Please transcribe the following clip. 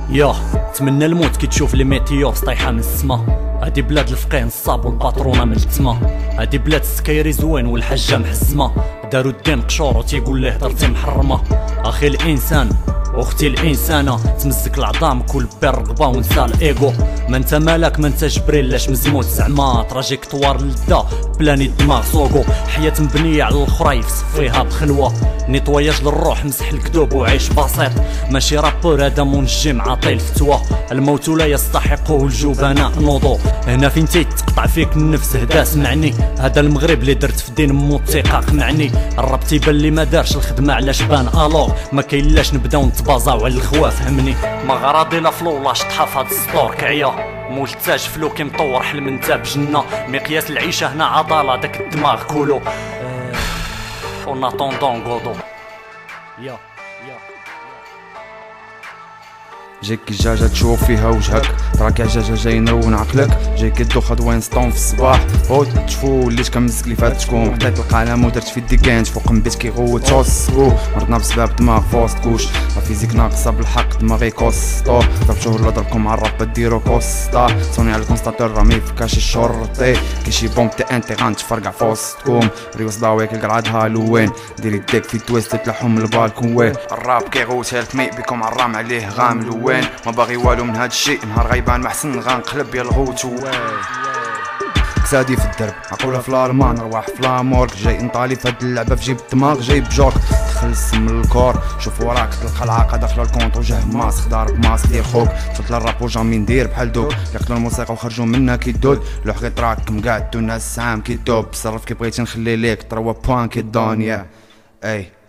يا تمنى الموت كي تشوف لي ميتيور طايحه من السما. هادي بلاد الفقيه نصاب والباترونه من التما. هادي بلاد السكايري زوين والحجه محزمه. دارو الدين قشور وتيقول ليه هضرتي محرمه. اخي الانسان واختي الانسانه تمزك العظام كل بير رقبه ونسى الايغو. ما انت مالك ما انت جبريل لاش مزموت زعما تراجيكتوار لدا بلاني الدماغ سوقو. حياه مبنيه على الاخرى فيها بخلوه. نيطواياج للروح مسح الكذوب وعيش بسيط. ماشي رابور هذا منجم عاطي الفتوى. الموت لا يستحقه الجبناء نوضو. هنا فين تقطع فيك النفس هدا سمعني. هذا المغرب اللي درت في دين موت ثقاق معني. الرب تيبان لي ما دارش الخدمه علاش بان الوغ. ما كاين لاش نبداو نتبازاو على الخوا فهمني. ما غراضي لا فلو لا شطحه في هاد السطور كعيا. مول التاج فلو كي مطور حلم نتا بجنه. مقياس العيشه هنا عضله داك الدماغ كولو. اون اتوندون غودو يا جيك الجاجة تشوف فيها وجهك. تراك عجاجة جاي نرون عقلك. جيك الدوخة دوين ستون في الصباح. هو تشفو وليت كنمسك لي فاتكم. حطيت القلم ودرت في يدي كانت فوق من بيت كيغوت توسكو. مرضنا بسباب دماغ فوسط كوش. لا فيزيك ناقصة بالحق دماغي كوستو. ضربتو ولا ضربكم مع الراب ديرو كوستا. صوني على الكونستاتور رامي في كاش الشرطي. كيشي بوم تي انتي غنتفرقع فوسطكم. ريوس ضاويك القرعاد هالوين. ديري ديك في تويست تلحهم البالكون وين. الراب كيغوت هيلك مي بكم عرام عليه غاملو. ما باغي والو من هاد الشيء. نهار غيبان محسن غنقلب يا الغوتو. كسادي في الدرب عقولة في الالمان رواح في لامورك. جاي نطالي في هاد اللعبة في جيب الدماغ جايب جوك. دخل السم للكور شوف وراك تلقى العاقة داخل الكونط وجه ماسك ضارب ماسك ديال خوك. وصلت للراب وجامي ندير بحال دوك. يقتلوا الموسيقى وخرجوا منها كيدود. لوح غير تراكم قاعد الناس سام كيدوب. تصرف كي بغيتي نخلي ليك 3 بوان كيدون يا اي